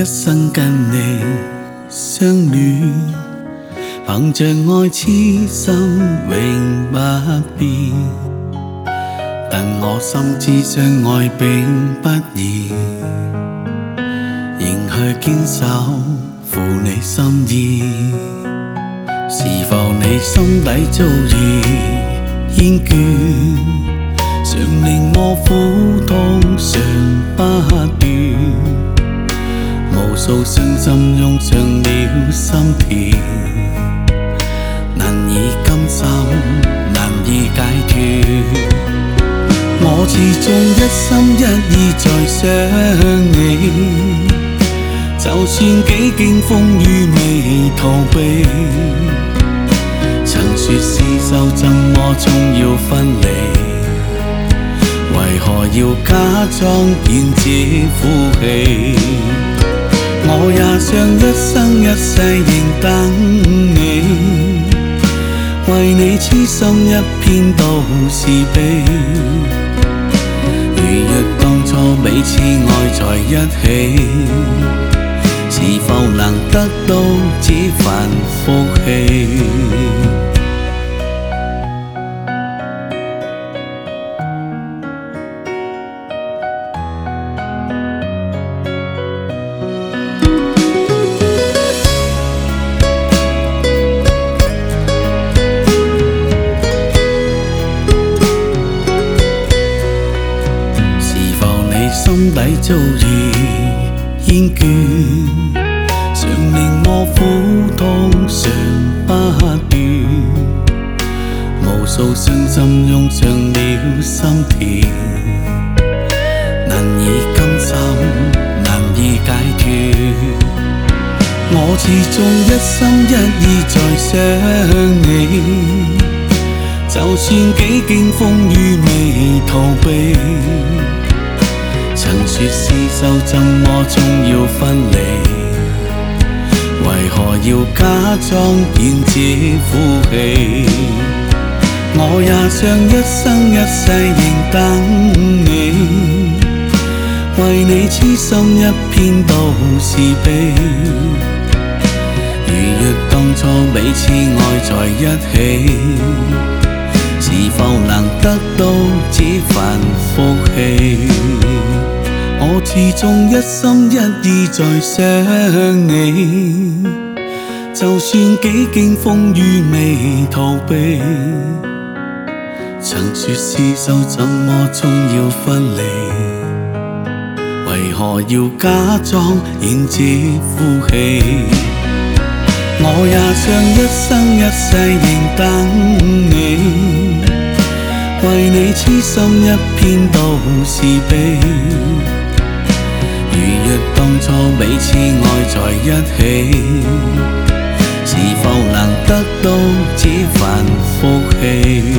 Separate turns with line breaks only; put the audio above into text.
生跟你相戀，憑着愛痴心永不變。但我深知相愛並不易，仍去堅守負你心意。是否你心底早已厭倦，常令我苦痛常不斷，無數傷心湧上了心田，難以甘心，難以解脫。我始終一心一意在想你，就算幾經風雨未逃避。曾說廝守，怎麼終要分離？為何要假裝演這呼戲？我也想一生一世仍等你，為你痴心一片都是悲。如若當初彼此愛在一起，是否能得到這份福氣？心底早已厭倦，常令我苦痛常不斷，無數傷心湧上了心田，難以甘心，難以解脫。我始終一心一意在想你，就算幾經風雨未逃避。曾說廝守，怎麼終要分離？為何要假裝演這呼戲？我也想一生一世仍等你，為你痴心一片都是悲。如若當初彼此愛在一起，是否能得到這份福氣？我始終一心一意在想你，就算幾經風雨未逃避。曾說廝守，怎麼終要分離？為何要假裝演這呼戲？我也想一生一世仍等你，為你痴心一片都是悲。如若當初彼此愛在一起，是否能得到這份福氣？